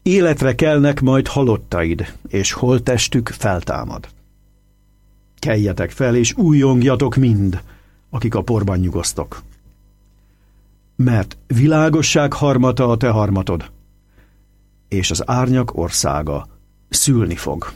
Életre kelnek majd halottaid, és holttestük feltámad. Keljetek fel, és újjongjatok mind, akik a porban nyugosztok. Mert világosság harmata a te harmatod, és az árnyak országa szülni fog.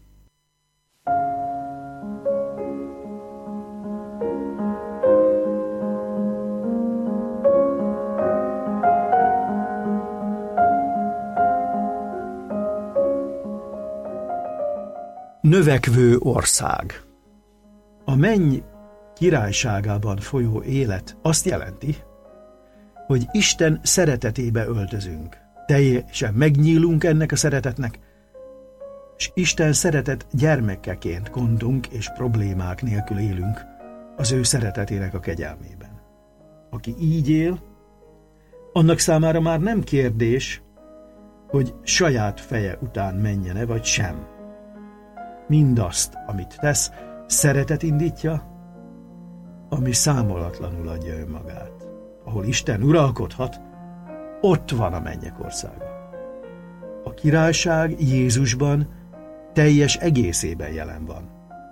Növekvő ország. A menny királyságában folyó élet azt jelenti, hogy Isten szeretetébe öltözünk. Teljesen megnyílunk ennek a szeretetnek, és Isten szeretet gyermekeként gondunk és problémák nélkül élünk az ő szeretetének a kegyelmében. Aki így él, annak számára már nem kérdés, hogy saját feje után menjen-e vagy sem. Mindazt, amit tesz, szeretet indítja, ami számolatlanul adja önmagát. Ahol Isten uralkodhat, ott van a mennyek országa. A királyság Jézusban teljes egészében jelen van.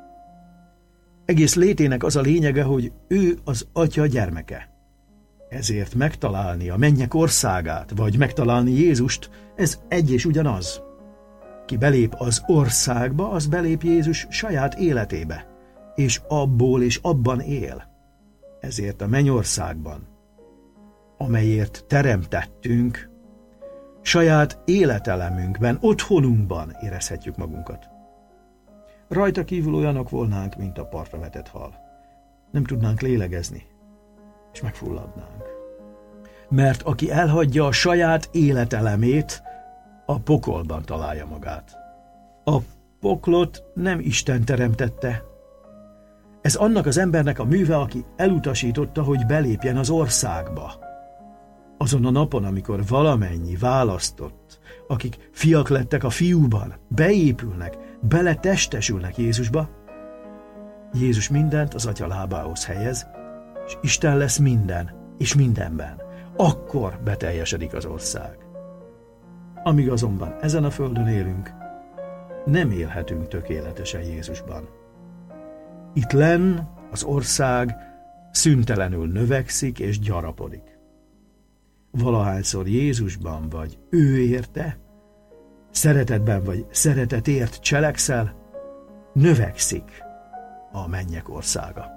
Egész létének az a lényege, hogy ő az Atya gyermeke. Ezért megtalálni a mennyek országát, vagy megtalálni Jézust, ez egy és ugyanaz. Ki belép az országba, az belép Jézus saját életébe, és abból és abban él. Ezért a mennyországban, amelyért teremtettünk, saját életelemünkben, otthonunkban érezhetjük magunkat. Rajta kívül olyanok volnánk, mint a partra vetett hal. Nem tudnánk lélegezni, és megfulladnánk. Mert aki elhagyja a saját életelemét, a pokolban találja magát. A poklot nem Isten teremtette. Ez annak az embernek a műve, aki elutasította, hogy belépjen az országba. Azon a napon, amikor valamennyi választott, akik fiak lettek a fiúban, beépülnek, beletestesülnek Jézusba, Jézus mindent az Atya lábához helyez, és Isten lesz minden és mindenben. Akkor beteljesedik az ország. Amíg azonban ezen a földön élünk, nem élhetünk tökéletesen Jézusban. Itt lenn az ország szüntelenül növekszik és gyarapodik. Valahányszor Jézusban vagy ő érte, szeretetben vagy szeretetért cselekszel, növekszik a mennyek országa.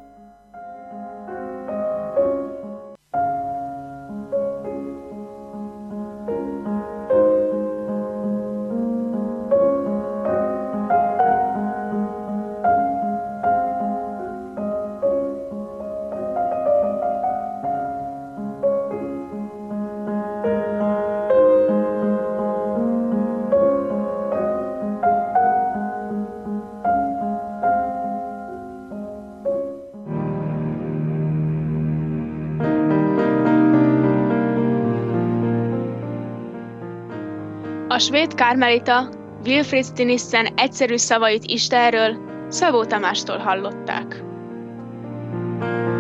A svéd kármelita Wilfrid Stinissen egyszerű szavait Istenről Szabó Tamástól hallották.